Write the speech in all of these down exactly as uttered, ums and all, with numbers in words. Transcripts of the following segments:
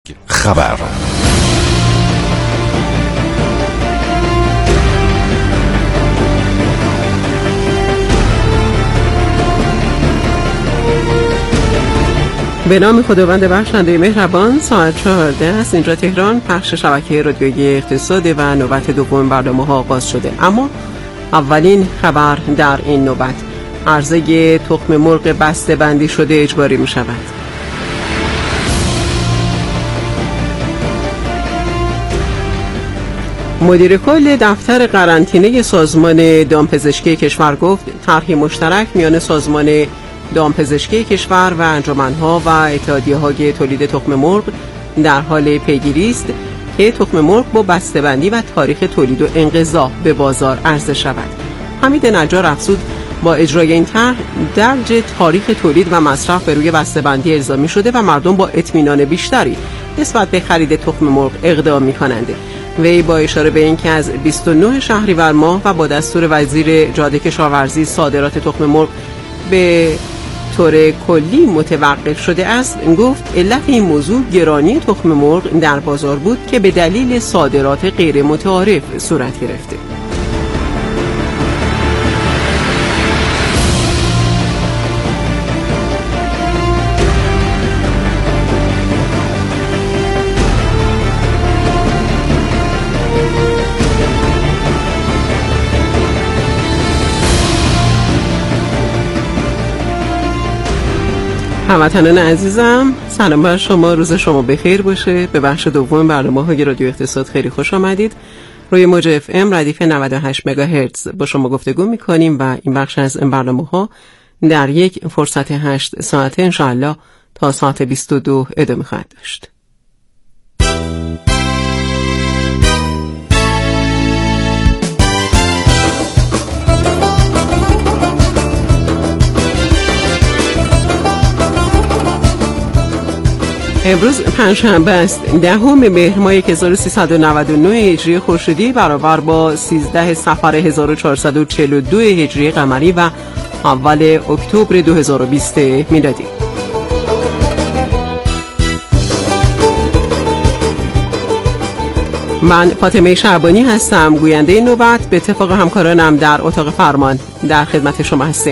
خبر. به نام خداوند بخشنده مهربان. ساعت چهارده است اینجا تهران. پخش شبکه رادیویی اقتصاد و نوبت دوم برنامه ها آغاز شده. اما اولین خبر در این نوبت: عرضه تخم مرغ بسته بندی شده اجباری می شود. مدیر کل دفتر قرنطینه سازمان دامپزشکی کشور گفت طرحی مشترک میان سازمان دامپزشکی کشور و انجمن‌ها و اتحادیه‌های تولید تخم مرغ در حال پیگیری است که تخم مرغ با بسته‌بندی و تاریخ تولید و انقضا به بازار عرضه شود. حمید نجار افزود با اجرای این طرح درج تاریخ تولید و مصرف به روی بسته‌بندی الزامی شده و مردم با اطمینان بیشتری نسبت به خرید تخم مرغ اقدام می‌کنند. وی با اشاره به اینکه از بیست و نه شهریور ماه و با دستور وزیر جاده کشاورزی صادرات تخم مرغ به طور کلی متوقف شده است، گفت علت این موضوع گرانی تخم مرغ در بازار بود که به دلیل صادرات غیر متعارف صورت گرفته. هموطنان عزیزم، سلام بر شما، روز شما بخیر باشه. به بخش دوم برنامه‌های رادیو اقتصاد خیلی خوش آمدید. روی موج اف ام ردیف نود و هشت مگاهرتز با شما گفتگو می‌کنیم و این بخش از این برنامه‌ها در یک فرصت هشت ساعته انشاءالله تا ساعت بیست و دو ادامه خواهد داشت. امروز پنجشنبه است، دهم مهر ماه هزار و سیصد و نود و نه هجری خورشیدی برابر با سیزده صفر هزار و چهارصد و چهل و دو هجری قمری و اول اکتبر دو هزار و بیست میلادی. من فاطمه شعبانی هستم، گوینده این نوبت. به اتفاق همکارانم در اتاق فرمان در خدمت شما هستیم.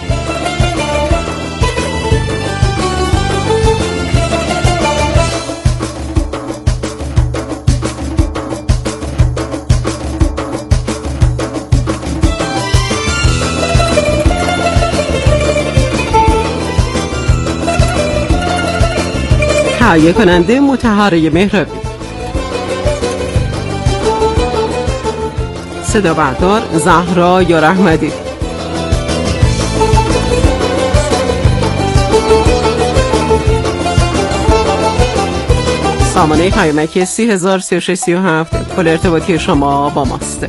تهیه کننده مطهره مهرابی، صدا بردار زهرا یار احمدی، سامانه پیامکی سی هزار سی و شش سی و هفت. پل ارتباطی شما با ماست.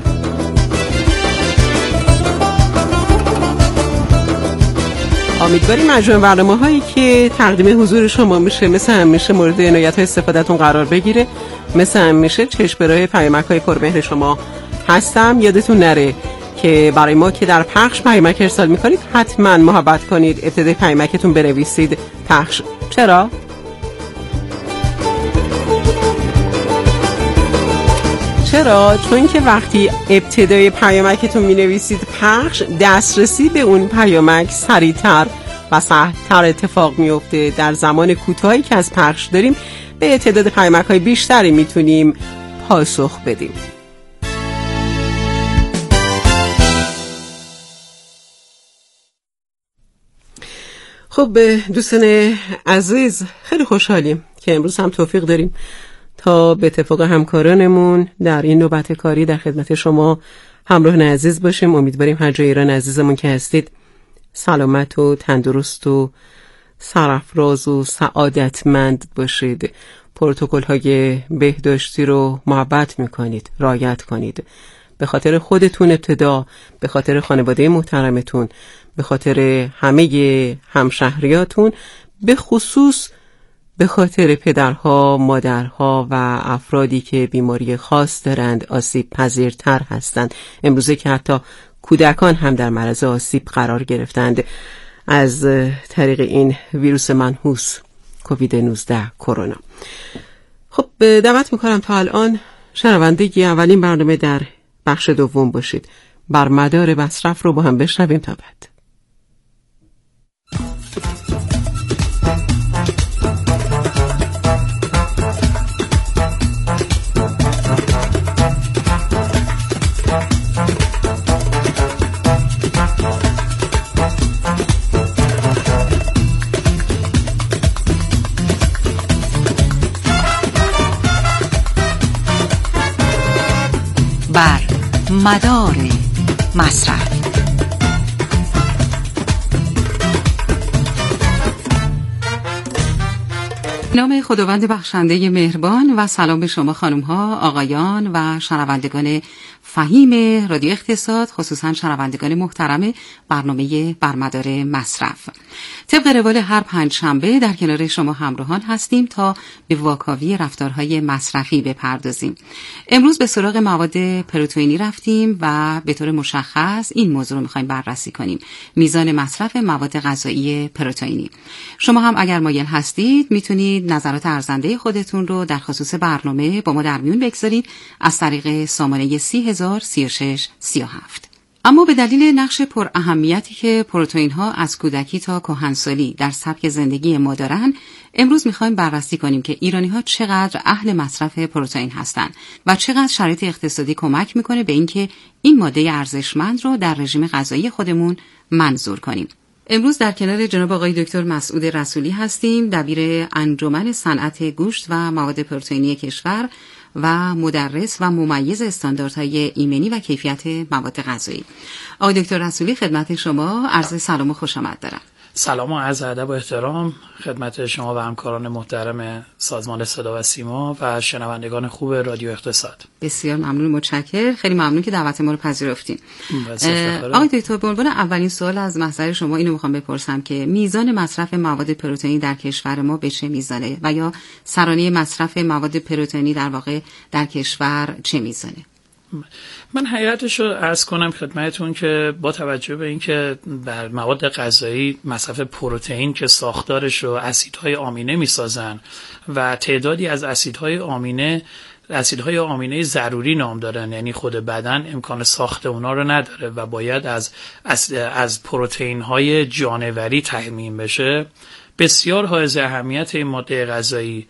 امیدواریم مجموع برنامه هایی که تقدیم حضور شما میشه مثل همیشه مورد عنایت و استفادهتون قرار بگیره. مثل همیشه چشم به راه پیامک های پرمهر شما هستم. یادتون نره که برای ما که در پخش پیامک ارسال میکنید حتما محبت کنید ابتدای پیامکتون بنویسید پخش. چرا؟ چرا؟ چون که وقتی ابتدای پیامکتون می نویسید پخش، دسترسی به اون پیامک سریعتر و سهل‌تر اتفاق می افته. در زمان کوتاهی که از پخش داریم به تعداد پیامک های بیشتری می تونیم پاسخ بدیم. خب دوستان عزیز، خیلی خوشحالیم که امروز هم توفیق داریم تا به اتفاق همکارانمون در این نوبت کاری در خدمت شما همراهان عزیز باشیم. امیدواریم هر جای ایران عزیزمون که هستید سلامت و تندرست و سرافراز و سعادتمند باشید. پروتکل های بهداشتی رو محبت میکنید، رعایت کنید. به خاطر خودتون ابتدا، به خاطر خانواده محترمتون، به خاطر همه همشهریاتون، به خصوص به خاطر پدرها، مادرها و افرادی که بیماری خاص دارند، آسیب پذیرتر هستند. امروزه که حتی کودکان هم در معرض آسیب قرار گرفتند از طریق این ویروس منحوس کووید نوزده کرونا. به دعوت میکنم تا الان شنونده اولین برنامه در بخش دوم باشید. بر مدار مصرف رو با هم بشنویم تا بعد. بر مدار مصرف. نام خداوند بخشنده مهربان و سلام به شما خانم ها، آقایان و شنوندگان فهیم رادیو اقتصاد، خصوصا شنوندگان محترم برنامه بر مدار مصرف. طبق روال هر پنج شنبه در کنار شما همراهان هستیم تا به واکاوی رفتارهای مصرفی بپردازیم. امروز به سراغ مواد پروتئینی رفتیم و به طور مشخص این موضوع رو می‌خوایم بررسی کنیم: میزان مصرف مواد غذایی پروتئینی. شما هم اگر مایل هستید میتونید نظرات ارزنده خودتون رو در خصوص برنامه با ما در میون بگذارید از طریق سامانه سی هزار سی و شش سی و هفت. اما به دلیل نقش پر اهمیتی که پروتئین ها از کودکی تا کهنسالی در سبک زندگی ما دارن، امروز میخوایم بررسی کنیم که ایرانی ها چقدر اهل مصرف پروتئین هستند و چقدر شرایط اقتصادی کمک میکنه به اینکه این ماده ارزشمند رو در رژیم غذایی خودمون منظور کنیم. امروز در کنار جناب آقای دکتر مسعود رسولی هستیم، دبیر انجمن صنعت گوشت و مواد پروتئینی کشور و مدرس و ممیز استانداردهای ایمنی و کیفیت مواد غذایی. آقای دکتر رسولی، خدمت شما عرض سلام و خوش آمد دارم. سلام و عرض ادب و احترام خدمت شما و همکاران محترم سازمان صدا و سیما و شنوندگان خوب رادیو اقتصاد. بسیار ممنون، متشکرم. خیلی ممنون که دعوت ما رو پذیرفتین. آقای دکتر، به عنوان اولین سوال از محضر شما اینو میخوام بپرسم که میزان مصرف مواد پروتئینی در کشور ما به چه میزانه و یا سرانه مصرف مواد پروتئینی در واقع در کشور چه میزانه؟ من حقیقتش رو عرض کنم خدمتتون که با توجه به اینکه بر مواد غذایی مصرف پروتئین که ساختارش رو اسیدهای آمینه میسازن و تعدادی از اسیدهای آمینه اسیدهای آمینه ضروری نام دارن، یعنی خود بدن امکان ساخت اونا رو نداره و باید از از, از پروتئین های جانوری تامین بشه، بسیار حائز اهمیت این ماده غذایی.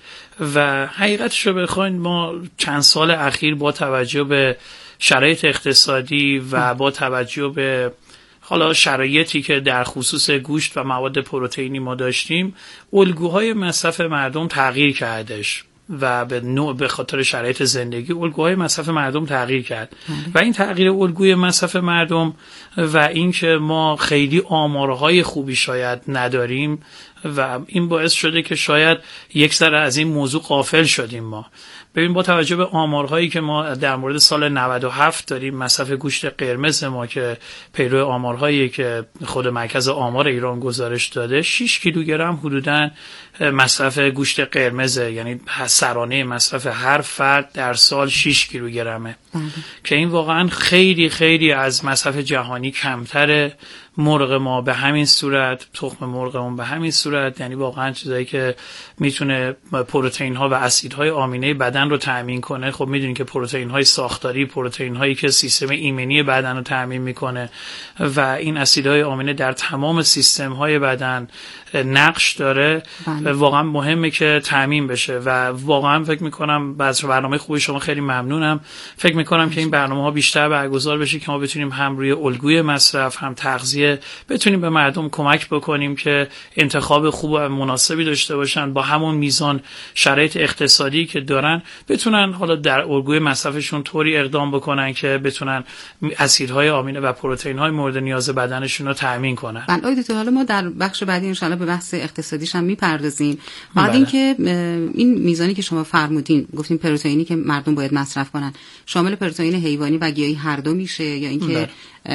و حقیقتش رو بخواین ما چند سال اخیر با توجه به شرایط اقتصادی و با توجه به حالا شرایطی که در خصوص گوشت و مواد پروتئینی ما داشتیم، الگوهای مصرف مردم تغییر کردش و به نوع به خاطر شرایط زندگی الگوهای مصرف مردم تغییر کرد و این تغییر الگوی مصرف مردم و اینکه ما خیلی آمارهای خوبی شاید نداریم و این باعث شده که شاید یک ذره از این موضوع غافل شدیم. ما ببین با توجه به آمارهایی که ما در مورد سال نود و هفت داریم، مصرف گوشت قرمز ما که پیرو آمارهایی که خود مرکز آمار ایران گزارش داده، شش کیلوگرم حدوداً مصرف گوشت قرمزه، یعنی سرانه مصرف هر فرد در سال شش کیلوگرمه که این واقعاً خیلی خیلی از مصرف جهانی کمتره. مرغ ما به همین صورت، تخم مرغمون به همین صورت، یعنی واقعا چیزایی که میتونه پروتئین ها و اسیدهای آمینه بدن رو تامین کنه. خب میدونین که پروتئین های ساختاری، پروتئین هایی که سیستم ایمنی بدن رو تامین میکنه و این اسیدهای آمینه در تمام سیستم های بدن نقش داره و واقعا مهمه که تامین بشه و واقعا فکر میکنم از برنامه خوبی شما خیلی ممنونم. فکر میکنم که این برنامه ها بیشتر برگزار بشه که ما بتونیم هم روی الگوی مصرف، هم تغذیه بتونیم به مردم کمک بکنیم که انتخاب خوب و مناسبی داشته باشن، با همون میزان شرایط اقتصادی که دارن بتونن حالا در الگوی مصرفشون طوری اقدام بکنن که بتونن اسیدهای آمینه و پروتئین‌های مورد نیاز بدنشون رو تامین کنن. بله دکتر، حالا ما در بخش بعدی ان شاءالله به بحث اقتصادیش هم میپردازیم. بعد بله. اینکه این میزانی که شما فرمودین، گفتیم پروتئینی که مردم باید مصرف کنن، شامل پروتئین حیوانی و گیاهی هر دو میشه یا اینکه بله.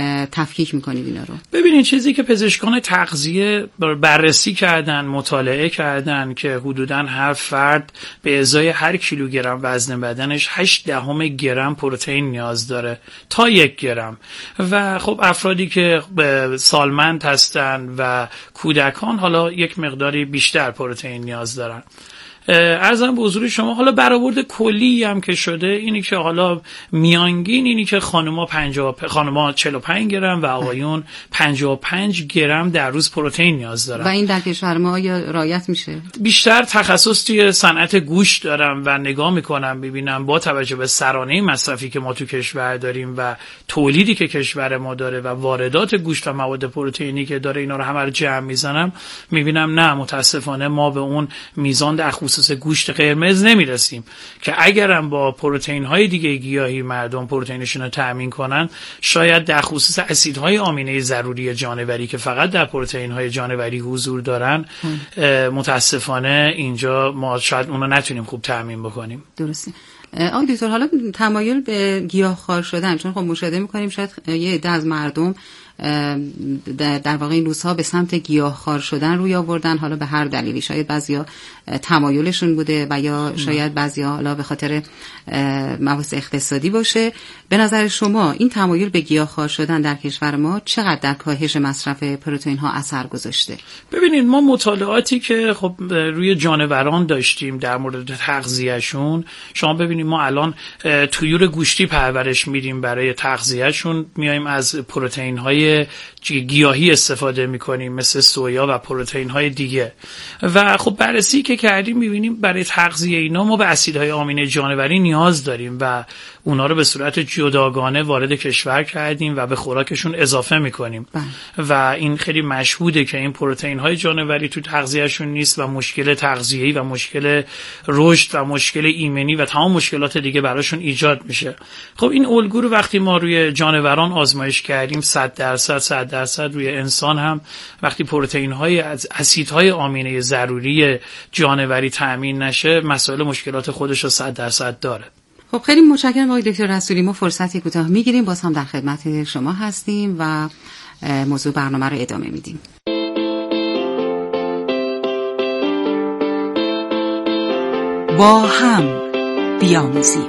تفکیک میکنید اینا رو؟ ببینید چیزی که پزشکان تغذیه بررسی کردن، مطالعه کردن که حدوداً هر فرد به ازای هر کیلوگرم وزن بدنش هشت دهم گرم پروتئین نیاز داره تا یک گرم و خب افرادی که سالمند هستن و کودکان حالا یک مقداری بیشتر پروتئین نیاز دارن عرضم به حضور شما حالا برآورد کلی هم که شده اینی که حالا میانگین اینی که خانوما پنجاه خانوما چهل و پنج گرم و آقایون پنجاه و پنج گرم در روز پروتئین نیاز دارن. و این در کشور ما آیا رعایت میشه؟ بیشتر تخصص توی صنعت گوشت دارم و نگاه میکنم ببینم با توجه به سرانه مصرفی که ما تو کشور داریم و تولیدی که کشور ما داره و واردات گوشت و مواد پروتئینی که داره، اینا رو همه رو جمع میزنم میبینم نه، متاسفانه ما به اون میزان در خصوص گوشت قرمز نمیرسیم که اگرم با پروتئین های دیگه گیاهی مردم پروتئینشون رو تامین کنن، شاید در خصوص اسیدهای آمینه ضروری جانوری که فقط در پروتئین های جانوری حضور دارن متاسفانه اینجا ما شاید اون رو نتونیم خوب تامین بکنیم. درسته. آقای دکتر، حالا تمایل به گیاهخوار شدن، چون خب مشاهده می‌کنیم شاید یه عده از مردم در واقع این روزها به سمت گیاهخوار شدن روی آوردن، حالا به هر دلیلی، شاید بعضیا تمایلشون بوده و یا شاید بعضیا حالا به خاطر مباحث اقتصادی باشه. به نظر شما این تمایل به گیاهخوار شدن در کشور ما چقدر در کاهش مصرف پروتئین ها اثر گذاشته؟ ببینید، ما مطالعاتی که خب روی جانوران داشتیم در مورد تغذیهشون، شما ببینید ما الان طیور گوشتی پرورش میدیم برای تغذیهشون، میایم از پروتئین های گیاهی استفاده میکنیم مثل سویا و پروتئین های دیگه و خب بررسی که کردیم میبینیم برای تغذیه اینا ما به اسیدهای آمینه جانوری نیاز داریم و اونا رو به صورت جداگانه وارد کشور کردیم و به خوراکشون اضافه میکنیم و این خیلی مشهوده که این پروتئین های جانوری تو تغذیهشون نیست و مشکل تغذیه‌ای و مشکل رشد و مشکل ایمنی و تمام مشکلات دیگه براشون ایجاد میشه. خب این الگو رو وقتی ما روی جانوران آزمایش کردیم صد درصد صد درصد روی انسان هم وقتی پروتئین های از اسیدهای آمینه ضروری جانوری تامین نشه، مسائل مشکلات خودش رو صد درصد داره. خب خیلی متشکرم آقای دکتر رسولی. ما فرصتی کوتاه میگیریم، باز هم در خدمت شما هستیم و موضوع برنامه رو ادامه میدیم. با هم بیاموزیم.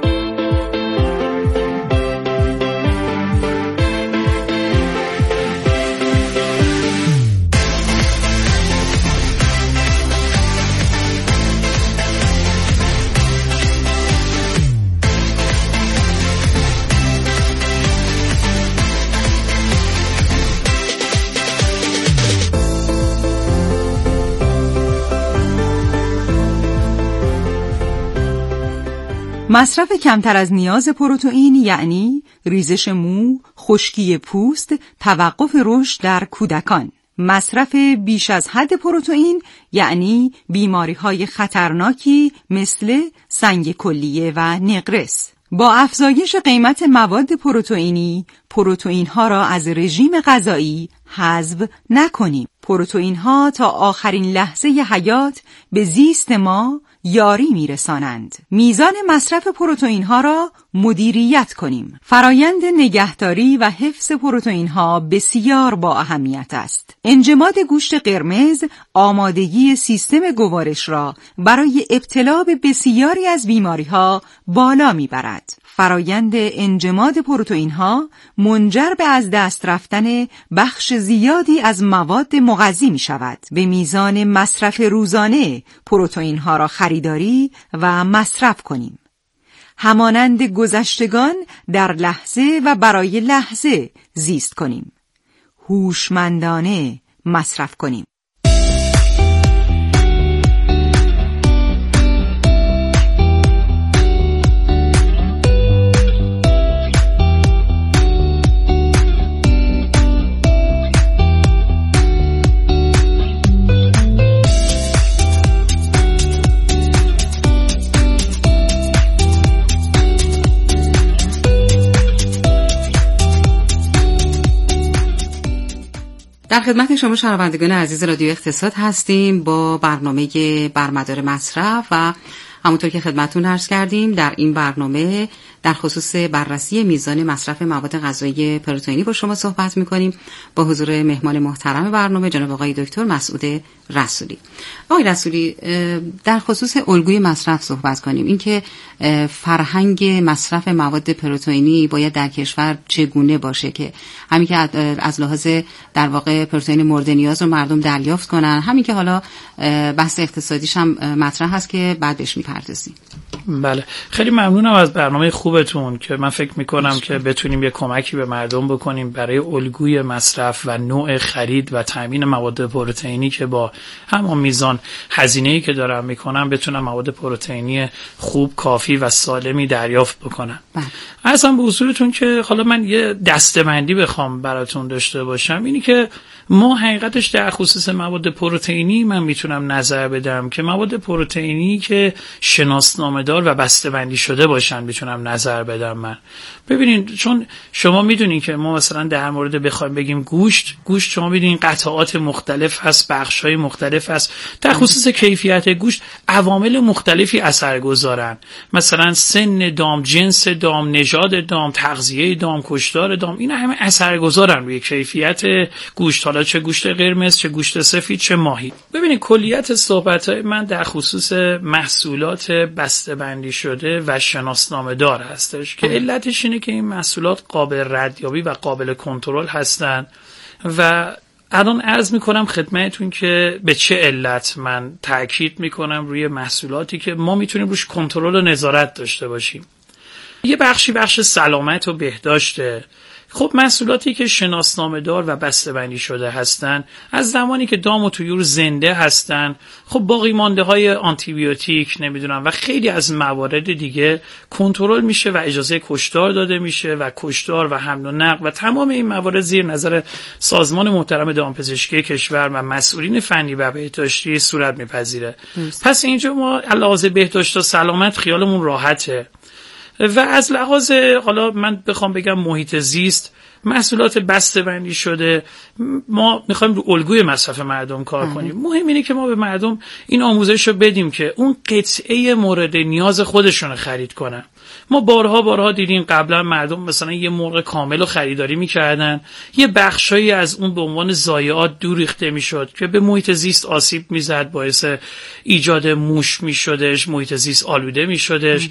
مصرف کمتر از نیاز پروتئین یعنی ریزش مو، خشکی پوست، توقف رشد در کودکان. مصرف بیش از حد پروتئین یعنی بیماری‌های خطرناکی مثل سنگ کلیه و نقرس. با افزایش قیمت مواد پروتئینی، پروتئین‌ها را از رژیم غذایی حذف نکنیم. پروتئین‌ها تا آخرین لحظه حیات به زیست ما یاری میرسانند. میزان مصرف پروتئین ها را مدیریت کنیم. فرایند نگهداری و حفظ پروتئین ها بسیار با اهمیت است. انجماد گوشت قرمز آمادگی سیستم گوارش را برای ابتلا به بسیاری از بیماری ها بالا میبرد. فرایند انجماد پروتئین ها منجر به از دست رفتن بخش زیادی از مواد مغذی می شود. به میزان مصرف روزانه پروتئین ها را خریداری و مصرف کنیم. همانند گذشتگان در لحظه و برای لحظه زیست کنیم. هوشمندانه مصرف کنیم. در خدمت شما شنوندگان عزیز رادیو اقتصاد هستیم با برنامه برمدار مصرف و همونطور که خدمتتون عرض کردیم در این برنامه در خصوص بررسی میزان مصرف مواد غذایی پروتئینی با شما صحبت می‌کنیم با حضور مهمان محترم برنامه جناب آقای دکتر مسعود رسولی. آقای رسولی، در خصوص الگوی مصرف صحبت کنیم. اینکه فرهنگ مصرف مواد پروتئینی باید در کشور چگونه باشه که همین که از لحاظ در واقع پروتئین مورد نیاز رو مردم دریافت کنن، همین که حالا بحث اقتصادیش هم مطرح هست که بعد بهش می‌پردازیم. بله، خیلی ممنونم از برنامه خوبتون که من فکر میکنم که بتونیم یه کمکی به مردم بکنیم برای الگوی مصرف و نوع خرید و تامین مواد پروتئینی که با همون میزان هزینه‌ای که دارم میکنم بتونم مواد پروتئینی خوب، کافی و سالمی دریافت بکنم. اصلا به اصولتون که حالا من یه دسته‌بندی بخوام براتون داشته باشم، اینی که ما حقیقتش در خصوص مواد پروتئینی من میتونم نظر بدم که مواد پروتئینی که شناسنامه دار و بسته‌بندی شده باشن میتونم نظر بدم. من ببینید، چون شما میدونین که ما مثلا در مورد بخوایم بگیم گوشت گوشت شما میدونین قطعات مختلف هست، بخش‌های مختلف هست. در خصوص کیفیت گوشت عوامل مختلفی اثر گذارن، مثلا سن دام، جنس دام، نژاد دام، تغذیه دام، کشتار دام، اینا همه اثر گذارن روی کیفیت گوشت، حالا چه گوشت قرمز، چه گوشت سفید، چه ماهی. ببینید کلیت صحبت‌های من در خصوص محصولات بسته‌بندی شده و شناسنامه دار هستش که علتش اینه که این محصولات قابل ردیابی و قابل کنترل هستن و الان عرض میکنم خدمتتون که به چه علت من تاکید میکنم روی محصولاتی که ما میتونیم روش کنترل و نظارت داشته باشیم. یه بخشی بخش سلامت و بهداشته. خب محصولاتی که شناسنامه دار و بسته‌بندی شده هستن، از زمانی که دام و طیور زنده هستن، خب باقی مانده های آنتی بیوتیک نمیدونم و خیلی از موارد دیگه کنترل میشه و اجازه کشتار داده میشه و کشتار و حمل و نقل و تمام این موارد زیر نظر سازمان محترم دامپزشکی کشور و مسئولین فنی و بهداشتی صورت میپذیره. پس اینجا ما علاوه بهداشت و سلامت خیالمون راحته. و از لحاظ حالا من بخوام بگم محیط زیست، محصولات بسته‌بندی شده، ما میخوایم رو الگوی مصرف مردم کار کنیم. مهم اینه که ما به مردم این آموزش رو بدیم که اون قطعه مورد نیاز خودشون خرید کنن. ما بارها بارها دیدیم قبلا مردم مثلا یه مرغ کامل رو خریداری میکردن، یه بخشایی از اون به عنوان ضایعات دور ریخته میشد که به محیط زیست آسیب میزد، باعث ایجاد موش میشدش، محیط زیست آلوده میشدش.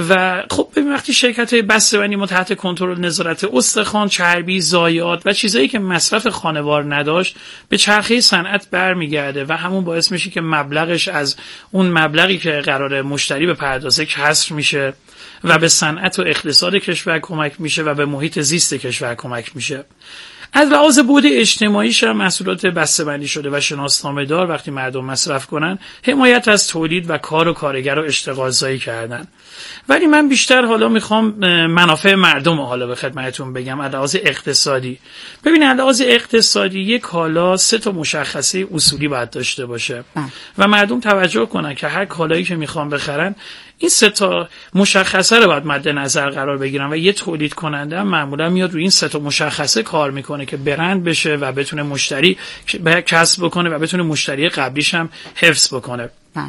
و خب ببین وقتی شرکت‌های بسته‌بندی ما تحت کنترل نظارت استخوان، چربی، ضایعات و چیزایی که مصرف خانوار نداشت به چرخه صنعت برمیگرده و همون باعث میشه که مبلغش از اون مبلغی که قراره مشتری به پردازه کسر میشه و به صنعت و اقتصاد کشور کمک میشه و به محیط زیست کشور کمک میشه. از لحاظ بود اجتماعیش هم محصولات بسته‌بندی شده و شناسنامه دار وقتی مردم مصرف کنن، حمایت از تولید و کار و کارگر رو اشتغال زایی کردن. ولی من بیشتر حالا میخوام منافع مردم حالا به خدمتتون بگم از لحاظ اقتصادی. ببین از لحاظ اقتصادی یک کالا سه تا مشخصه اصولی باید داشته باشه و مردم توجه کنن که هر کالایی که میخوان بخرن این سه تا مشخصه رو باید مد نظر قرار بگیرن و یه تولید کننده هم معمولا میاد روی این سه تا مشخصه کار میکنه که برند بشه و بتونه مشتری کسب بکنه و بتونه مشتری قبلیش هم حفظ بکنه. بله.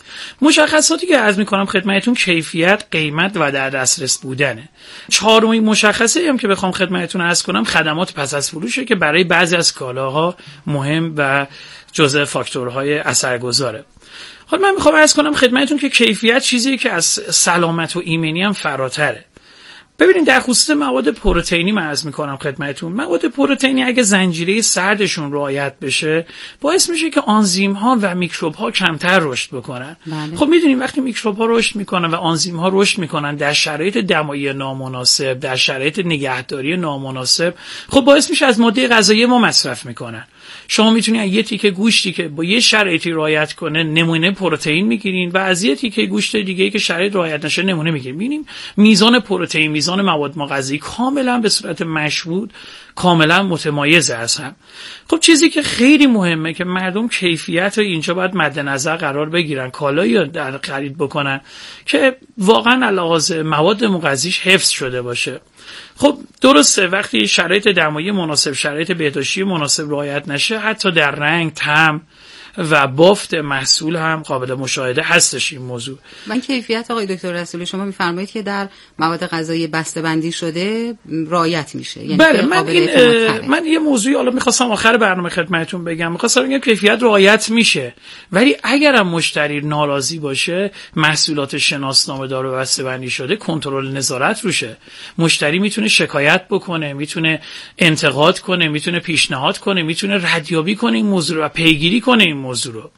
مشخصاتی که عرض میکنم خدمتتون کیفیت، قیمت و در دسترس بودنه. چهارمین مشخصه هم که بخوام خدمتتون عرض کنم خدمات پس از فروشه که برای بعضی از کالاها مهم و جزء فاکتورهای اثرگذاره. حالا من میخوام عرض کنم خدمتتون که کیفیت چیزی که از سلامت و ایمنی هم فراتره. ببینید در خصوص مواد پروتئینی من عرض میکنم خدمتتون، مواد پروتئینی اگه زنجیره سردشون رعایت بشه باعث میشه که آنزیم ها و میکروب ها کمتر رشد بکنن. بله. خب میدونیم وقتی میکروب ها رشد میکنن و آنزیم ها رشد میکنن در شرایط دمایی نامناسب، در شرایط نگهداری نامناسب، خب باعث میشه از ماده غذایی ما مصرف میکنن. شما میتونید یه تیکه گوشتی که با یه شرایطی رعایت کنه نمونه پروتئین میگیرین و از یه تیکه گوشت دیگه‌ای که شرایط رعایت نشه نمونه میگیرین. ببینیم میزان پروتئین، میزان مواد غذایی کاملا به صورت مشهود کاملا متمایزه از هم. خب چیزی که خیلی مهمه که مردم کیفیت رو اینجا باید مد نظر قرار بگیرن، کالایی رو در خرید بکنن که واقعا علاوه مواد مغذیش حفظ شده باشه. خب درسته وقتی شرایط دمایی مناسب، شرایط بهداشتی مناسب رعایت نشه، حتی در رنگ، طعم و بافت محصول هم قابل مشاهده هستش این موضوع. من کیفیت آقای دکتر رسولی شما میفرمایید که در مواد غذایی بسته‌بندی شده رعایت میشه، یعنی بله من این من یه موضوعی حالا میخواستم آخر برنامه خدمتتون بگم، میخواستم بگم کیفیت رعایت میشه، ولی اگرم مشتری ناراضی باشه محصولات شناسنامه دار و بسته‌بندی شده کنترل نظارت روشه. مشتری میتونه شکایت بکنه، میتونه انتقاد کنه، میتونه پیشنهاد کنه، میتونه ردیابی کنه این موضوع رو و پیگیری کنه این موضوع رو.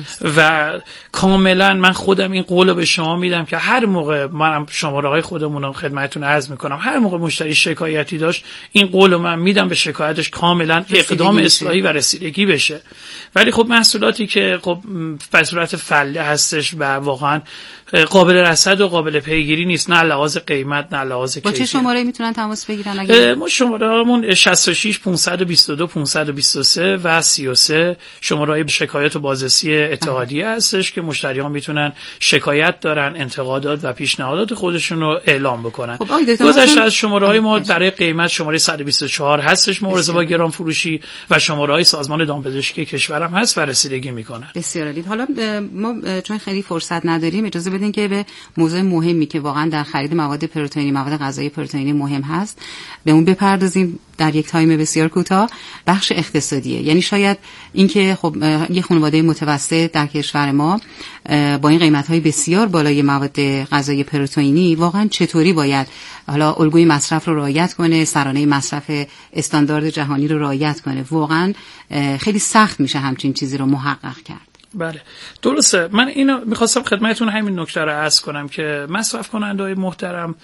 و کاملا من خودم این قول رو به شما میدم که هر موقع منم شماره های خودمون رو خدمتتون عرض میکنم، هر موقع مشتری شکایتی داشت این قول رو من میدم به شکایتش کاملا اقدام اصلاحی و رسیدگی بشه. ولی خب محصولاتی که خب به صورت فله هستش و واقعا قابل رصد و قابل پیگیری نیست، نه لحاظ قیمت نه لحاظ کیفیت. با چه شماره میتونن تماس بگیرن؟ اگه ما شماره‌مون شصت و شش پانصد و بیست و دو پانصد و بیست و سه و سی و سه شماره شکایت و بازرسی اتحادیه هستش که مشتریان میتونن شکایت دارن، انتقادات و پیشنهادات خودشون رو اعلام بکنن. خب گذشته از شماره‌های ما برای قیمت شماره صد و بیست و چهار هستش مبارزه با گران فروشی و شماره‌های سازمان دامپزشکی کشورم هست و رسیدگی میکنن. بسیار عالی. حالا ما چون خیلی فرصت نداریم اجازه بدین که به موضوع مهمی که واقعا در خرید مواد پروتئینی، مواد غذایی پروتئینی مهم هست به اون بپردازیم در یک تایم بسیار کوتاه. بخش اقتصادیه، یعنی شاید اینکه خب یه خانواده متوسط در کشور ما با این قیمت‌های بسیار بالای مواد غذایی پروتئینی واقعا چطوری باید حالا الگوی مصرف رو رعایت کنه، سرانه مصرف استاندارد جهانی رو رعایت کنه. واقعا خیلی سخت میشه همچین چیزی رو محقق کرد. بله درسته. من اینو میخواستم خدمتتون همین نکته رو عرض کنم که مصرف کننده‌های محترم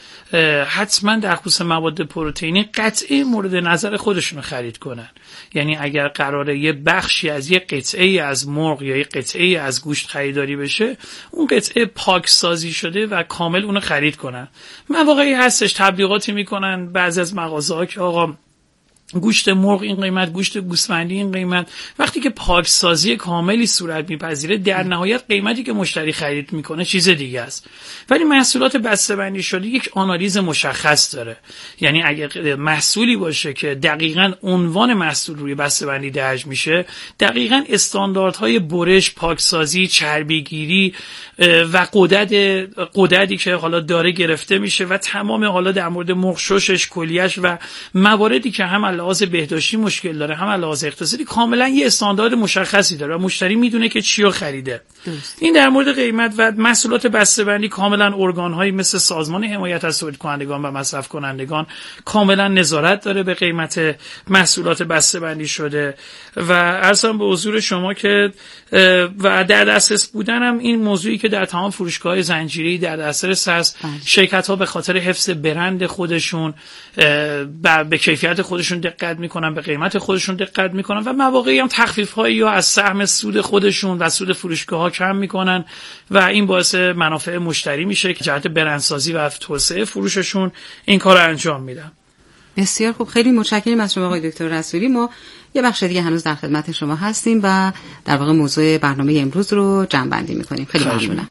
حتما در خصوص مواد پروتئینی قطعی مورد نظر خودشون رو خرید کنن. یعنی اگر قراره یه بخشی از یه قطعه از مرغ یا یه قطعه از گوشت خریداری بشه، اون قطعه پاکسازی شده و کامل اونو خرید کنن. مواقعی هستش تبلیغاتی میکنن بعضی از مغازه‌ها که آقا گوشت مرغ این قیمت، گوشت گوسفندی این قیمت، وقتی که پاکسازی کاملی صورت میپذیره در نهایت قیمتی که مشتری خرید میکنه چیز دیگه است. ولی محصولات بسته‌بندی شده یک آنالیز مشخص داره. یعنی اگه محصولی باشه که دقیقاً عنوان محصول روی بسته‌بندی درج میشه، دقیقاً استانداردهای برش، پاکسازی، چربیگیری و قدرت قدرتی که حالا داره گرفته میشه و تمام حالا در مورد مرغ ششش، کلیه‌اش و مواردی که هم لحاظ بهداشتی مشکل داره هم لحاظ اقتصادی کاملا یه استاندارد مشخصی داره و مشتری میدونه که چی رو خریده. درست. این در مورد قیمت و محصولات بسته‌بندی کاملا ارگان‌هایی مثل سازمان حمایت از تولید کنندگان و مصرف کنندگان کاملا نظارت داره به قیمت محصولات بسته‌بندی شده و عرضم به حضور شما که و در دسترس بودن هم این موضوعی که در تمام فروشگاه‌های زنجیره‌ای در دسترس هست. شرکت‌ها به خاطر حفظ برند خودشون به کیفیت خودشون دقت میکنن، به قیمت خودشون دقت میکنن و مواقعی هم تخفیف هایی یا از سهم سود خودشون و سود فروشگاه ها کم میکنن و این باعث منافع مشتری میشه که جهت برندسازی و توسعه فروششون این کار رو انجام میدن. بسیار خوب، خیلی متشکرم از شما آقای دکتر رسولی. ما یه بخش دیگه هنوز در خدمت شما هستیم و در واقع موضوع برنامه امروز رو جمع بندی میکنیم. خیلی ممنونم.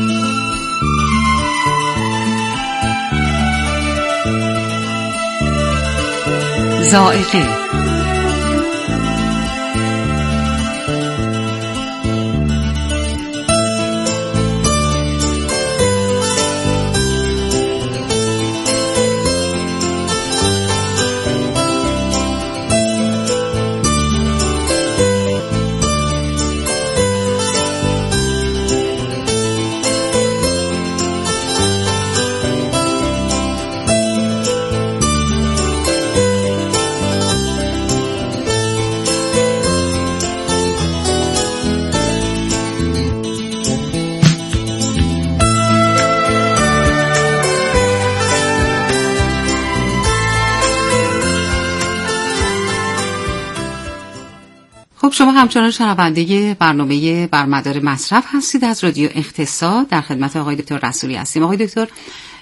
ذائقه شما همچنان شنونده برنامه بر مدار مصرف هستید از رادیو اقتصاد. در خدمت آقای دکتر رسولی هستیم. آقای دکتر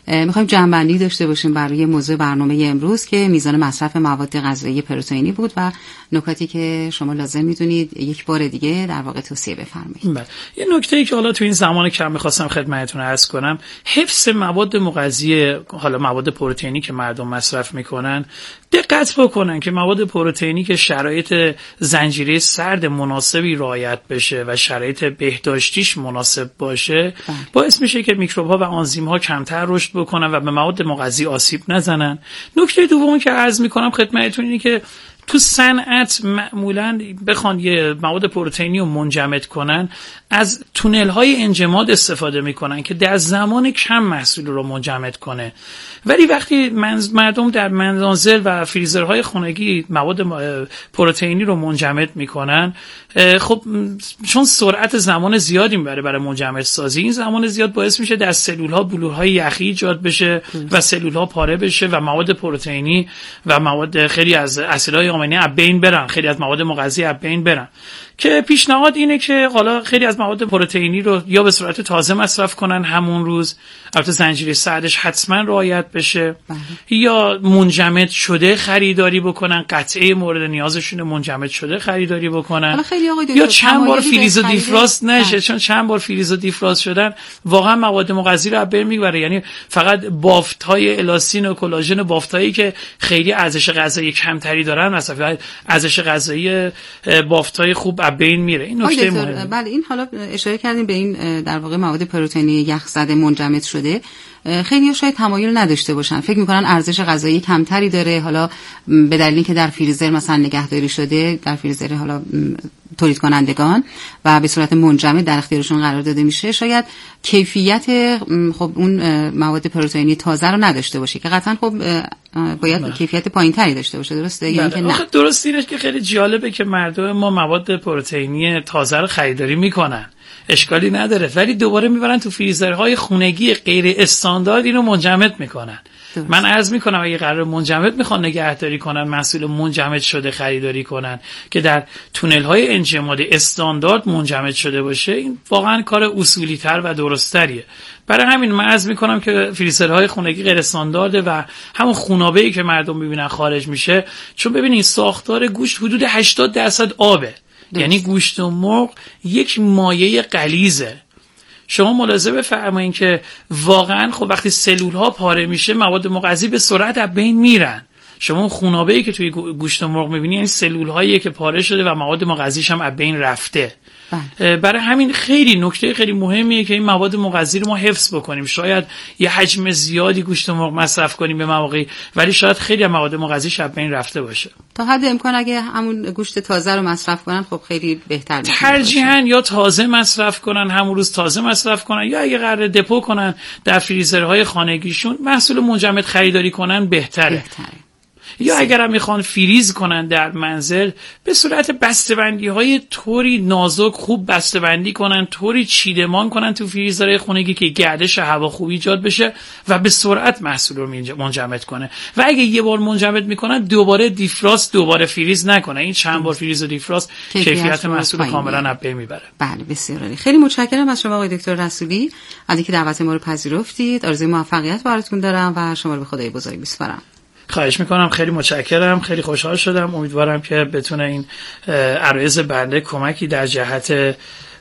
میخوایم جمع‌بندی داشته باشیم برای موضوع برنامه امروز که میزان مصرف مواد غذایی پروتئینی بود و نکاتی که شما لازم میدونید یک بار دیگه در واقع توصیه بفرمایید. بله. یه نکته‌ای که حالا تو این زمان کم می‌خواستم خدمتتون عرض کنم، حفظ مواد مغذی، حالا مواد پروتئینی که مردم مصرف میکنن، دقت بکنن که مواد پروتئینی که شرایط زنجیره سرد مناسبی رعایت بشه و شرایط بهداشتیش مناسب باشه، باعث میشه که میکروب‌ها و آنزیم‌ها کمتر رشد بکنن و به مواد مغذی آسیب نزنن. نکته دومی که عرض میکنم خدمتتون اینه که تو صنعت معمولاً بخوان یه مواد پروتئینی رو منجمد کنن، از تونل های انجماد استفاده میکنن که در زمان کم محصول رو منجمد کنه. ولی وقتی مردم در منازل و فریزرهای خانگی مواد پروتئینی رو منجمد میکنن، خب چون سرعت زمان زیادی میبره برای منجمد سازی، این زمان زیاد باعث میشه در سلول ها بلورهای یخی ایجاد بشه و سلول ها پاره بشه و مواد پروتئینی و مواد خیلی از اسیدهای آمینه از بین برن، خیلی از مواد مغذی از بین برن. که پیشنهاد اینه که حالا خیلی از مواد پروتئینی رو یا به صورت تازه مصرف کنن همون روز، البته زنجیره سردش حتما رعایت بشه، بله. یا منجمد شده خریداری بکنن، قطعه مورد نیازشون منجمد شده خریداری بکنن، یا چند بار فریز و دیفراست نشه، بله. چون چند بار فریز و دیفراست شدن واقعا مواد مغذی رو از بین میبره. یعنی فقط بافت‌های الاستین و کلاژن و بافت‌هایی که خیلی ارزش غذایی کمتری دارن، مثلا ارزش غذایی بافت‌های خوب بین میره. این نکته مهمه. بله، این حالا اشاره کردیم به این در واقع مواد پروتئینی یخزده منجمد شده. خیلی‌ها شاید تمایل نداشته باشن، فکر می‌کنن ارزش غذایی کمتری داره، حالا به دلیل اینکه در فریزر مثلا نگهداری شده، در فریزر حالا تولید کنندگان و به صورت منجمد در اختیارشون قرار داده میشه، شاید کیفیت خب اون مواد پروتئینی تازه رو نداشته باشه که قطعا خب باید نه. کیفیت پایین‌تری داشته باشه، درسته؟ یعنی که نه. درست اینه که خیلی جالبه که مردم ما مواد پروتئینی تازه رو خریداری میکنن، اشکالی نداره، ولی دوباره میبرن تو فریزرهای خونگی غیر استاندارد اینو منجمد میکنن. درست. من عرض میکنم اگه قرار منجمد میخوان نگهداری کنن، محصول منجمد شده خریداری کنن که در تونل های انجماد استاندارد منجمد شده باشه، این واقعا کار اصولی تر و درست تریه. برای همین من عرض میکنم که فریزرهای خونگی غیر استاندارده و همون خونابه‌ای که مردم میبینن خارج میشه، چون ببینید ساختار گوشت حدود هشتاد درصد آبه. یعنی گوشت و مرغ یک مایع غلیظه. شما ملاحظه بفرمایید که واقعا خب وقتی سلول ها پاره میشه، مواد مغذی به سرعت از بین میرن. شما خونابه‌ای که توی گوشت و مرغ میبینید، این سلول هایی که پاره شده و مواد مغذیش هم از بین رفته. برای همین خیلی نکته خیلی مهمیه که این مواد مغذی رو ما حفظ بکنیم. شاید یه حجم زیادی گوشت و مرغ مصرف کنیم به مواقعی، ولی شاید خیلی مواد مغذی از بین رفته باشه. تا حد امکان اگه همون گوشت تازه رو مصرف کنن خب خیلی بهتر میشه. ترجیحاً یا تازه مصرف کنن، همون روز تازه مصرف کنن، یا اگه قراره دپو کنن در فریزرهای خانگیشون، محصول منجمد خریداری کنن بهتره. بهتره. یا اگر هم میخوان فریز کنن در منزل، به صورت بسته‌بندی های طوری نازک خوب بسته‌بندی کنن، طوری چیدمان کنن تو فریزرهای خونگی که گردش هوا خوب ایجاد بشه و به سرعت محصول رو منجمد کنه. و اگه یه بار منجمد میکنن، دوباره دیفراست، دوباره فریز نکنه. این چند بار فریز و دیفراست کیفیت محصول کاملا از بین میبره. بله، بسیار عالی. خیلی متشکرم از شما آقای دکتر رسولی، از اینکه دعوت ما رو پذیرفتید. آرزوی موفقیت براتون دارم و شما رو به خدای بزرگ میسپارم. خواهش میکنم، خیلی متشکرم، خیلی خوشحال شدم. امیدوارم که بتونه این عرایض بنده کمکی در جهت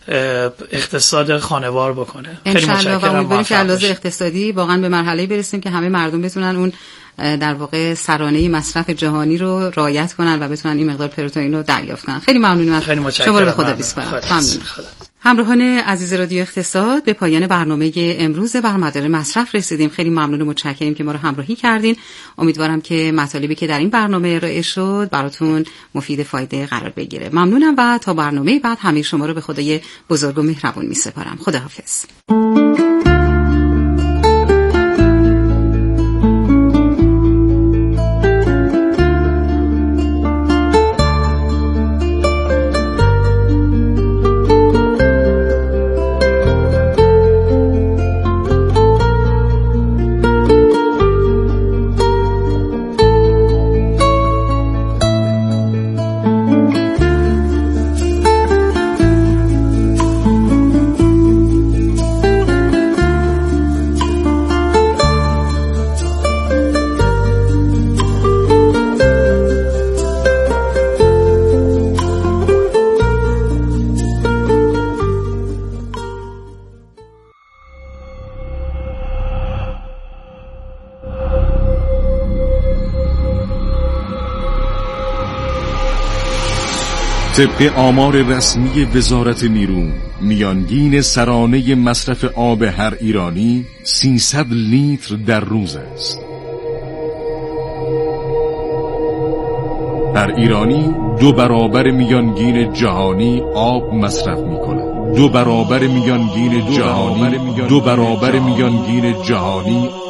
اقتصاد خانوار بکنه. خیلی متشکرم. امیدوارم که علاوه اقتصادی واقعا به مرحله برسیم که همه مردم بتونن اون در واقع سرانه مصرف جهانی رو رعایت کنن و بتونن این مقدار پروتئین رو دریافت کنن. خیلی ممنونم. خیلی متشکرم. شما رو به خدا بسپارم. ممنون. همراهان عزیز رادیو اقتصاد، به پایان برنامه امروز بر مدار مصرف رسیدیم. خیلی ممنون و متشکرم که ما رو همراهی کردین. امیدوارم که مطالبی که در این برنامه ارائه شد براتون مفید فایده قرار بگیره. ممنونم و تا برنامه بعد همه شما رو به خدای بزرگ و مهربون میسپارم. خداحافظ. طبق آمار رسمی وزارت نیرو، میانگین سرانه مصرف آب هر ایرانی سیصد لیتر در روز است. هر ایرانی دو برابر میانگین جهانی آب مصرف می‌کند. دو برابر میانگین جهانی دو برابر میانگین جهانی